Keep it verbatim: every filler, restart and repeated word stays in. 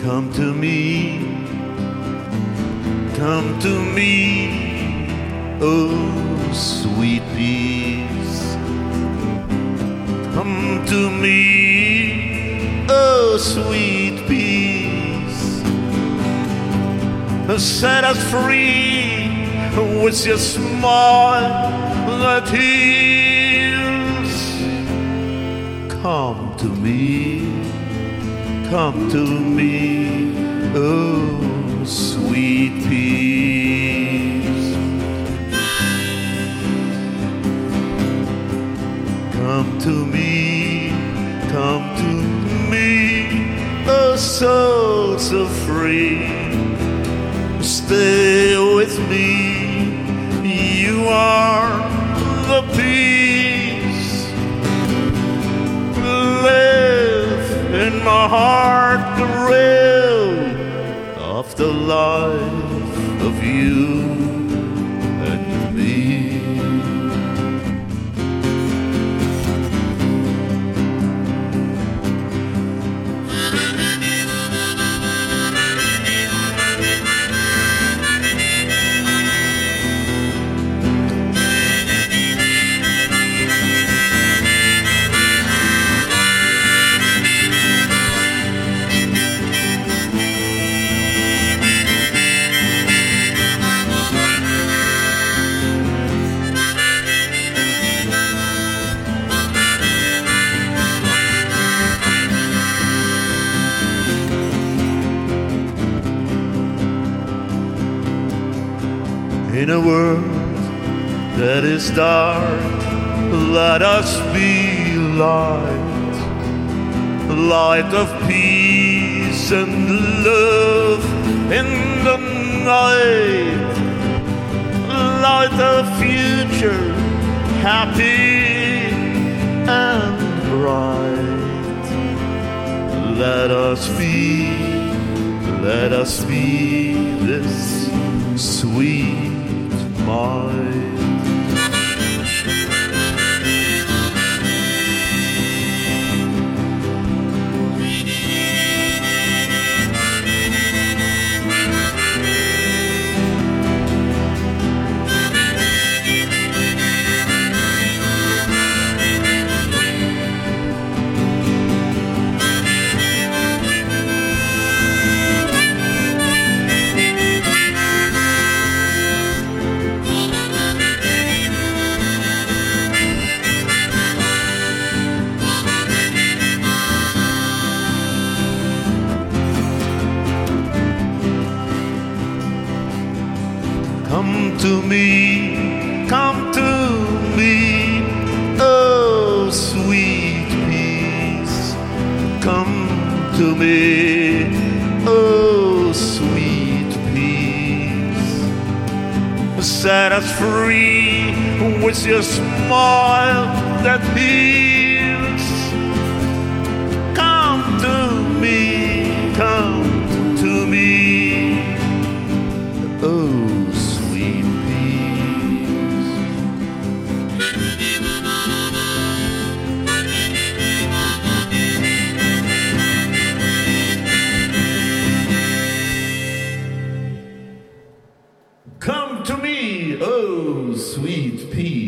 Come to me, come to me, oh sweet peace. Come to me, oh sweet peace. Set us free with your smile that heals. Come to me, come to me, oh sweet peace. Come to me, come to me, oh soul so free. Stay with me, you are the peace. Live in my heart the real of the life of you and me. In a world that is dark, let us be light, light of peace and love in the night, light of future, happy and bright. Let us be, let us be this sweet mind. Come to me, come to me, oh sweet peace. Come to me, oh sweet peace. Set us free with your smile that heals. Come to me, come to me, oh come to me, oh sweet peace.